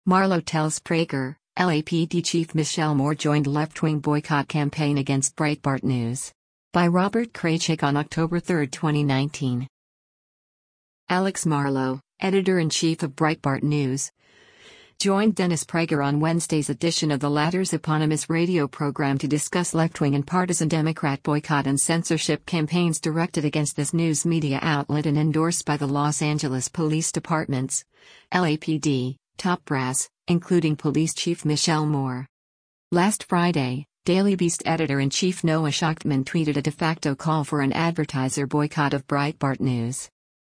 Marlow tells Prager, LAPD Chief Michelle Moore joined left-wing boycott campaign against Breitbart News. By Robert Kraychik on October 3, 2019. Alex Marlow, editor-in-chief of Breitbart News, joined Dennis Prager on Wednesday's edition of the latter's eponymous radio program to discuss left-wing and partisan Democrat boycott and censorship campaigns directed against this news media outlet and endorsed by the Los Angeles Police Department's LAPD top brass, including Police Chief Michelle Moore. Last Friday, Daily Beast editor-in-chief Noah Schachtman tweeted a de facto call for an advertiser boycott of Breitbart News.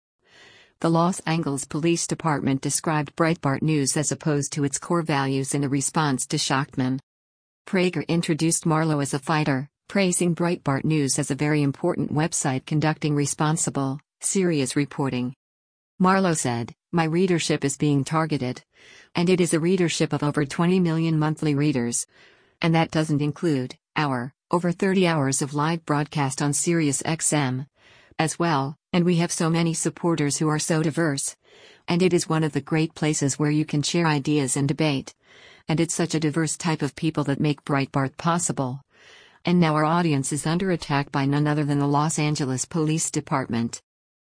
The Los Angeles Police Department described Breitbart News as opposed to its core values in a response to Schachtman. Prager introduced Marlow as a fighter, praising Breitbart News as a very important website conducting responsible, serious reporting. Marlow said, "My readership is being targeted. And it is a readership of over 20 million monthly readers. And that doesn't include our over 30 hours of live broadcast on Sirius XM as well, and we have so many supporters who are so diverse. And it is one of the great places where you can share ideas and debate. And it's such a diverse type of people that make Breitbart possible. And now our audience is under attack by none other than the Los Angeles Police Department.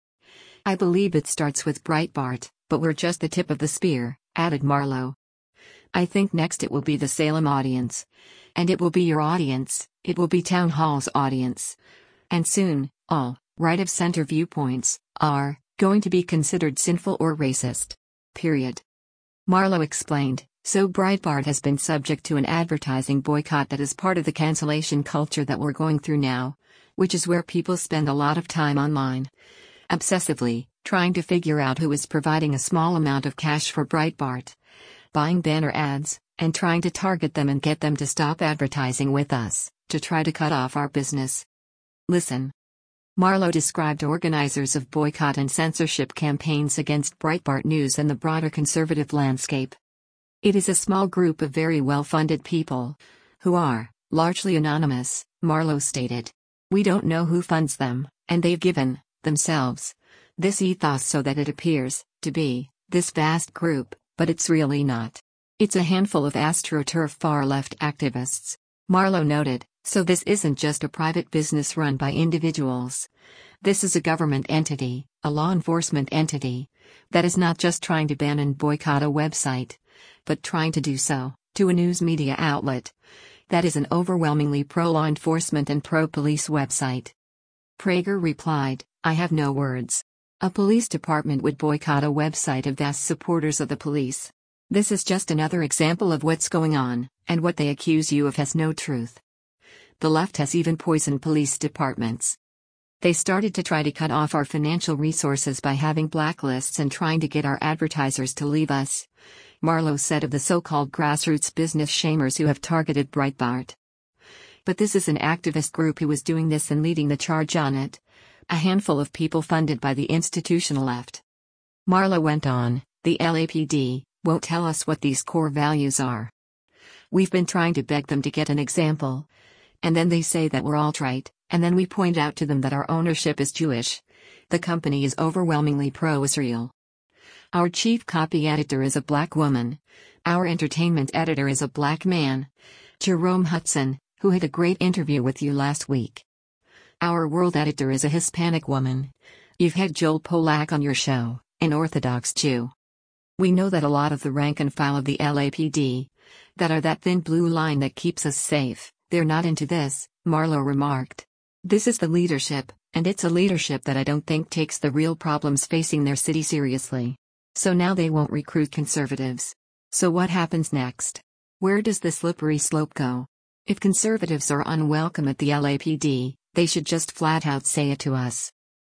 I believe it starts with Breitbart, but we're just the tip of the spear," added Marlow. "I think next it will be the Salem audience. And it will be your audience, it will be Town Hall's audience. And soon, all right-of-center viewpoints are going to be considered sinful or racist. Period." Marlow explained, "So Breitbart has been subject to an advertising boycott that is part of the cancellation culture that we're going through now, which is where people spend a lot of time online, obsessively, trying to figure out who is providing a small amount of cash for Breitbart, buying banner ads, and trying to target them and get them to stop advertising with us, to try to cut off our business. Listen." Marlow described organizers of boycott and censorship campaigns against Breitbart News and the broader conservative landscape. "It is a small group of very well-funded people, who are largely anonymous," Marlow stated. "We don't know who funds them, and they've given themselves this ethos so that it appears to be this vast group, but it's really not. It's a handful of AstroTurf far-left activists," Marlow noted. "So this isn't just a private business run by individuals. This is a government entity, a law enforcement entity, that is not just trying to ban and boycott a website, but trying to do so to a news media outlet that is an overwhelmingly pro-law enforcement and pro-police website." Prager replied, "I have no words. A police department would boycott a website of vast supporters of the police. This is just another example of what's going on, and what they accuse you of has no truth. The left has even poisoned police departments. They started to try to cut off our financial resources by having blacklists and trying to get our advertisers to leave us," Marlow said of the so-called grassroots business shamers who have targeted Breitbart. "But this is an activist group who is doing this and leading the charge on it. A handful of people funded by the institutional left." Marlow went on, "The LAPD won't tell us what these core values are. We've been trying to beg them to get an example. And then they say that we're alt-right, and then we point out to them that our ownership is Jewish. The company is overwhelmingly pro-Israel. Our chief copy editor is a black woman. Our entertainment editor is a black man, Jerome Hudson, who had a great interview with you last week. Our world editor is a Hispanic woman. You've had Joel Pollack on your show, an Orthodox Jew. We know that a lot of the rank and file of the LAPD, that are that thin blue line that keeps us safe, they're not into this," Marlow remarked. "This is the leadership, and it's a leadership that I don't think takes the real problems facing their city seriously. So now they won't recruit conservatives. So what happens next? Where does the slippery slope go? If conservatives are unwelcome at the LAPD, they should just flat out say it to us."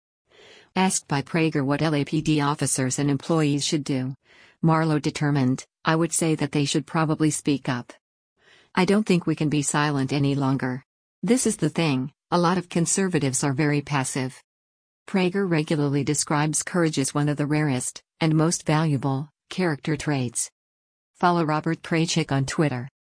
Asked by Prager what LAPD officers and employees should do, Marlow determined, "I would say that they should probably speak up. I don't think we can be silent any longer. This is the thing, a lot of conservatives are very passive." Prager regularly describes courage as one of the rarest and most valuable character traits. Follow Robert Kraychik on Twitter.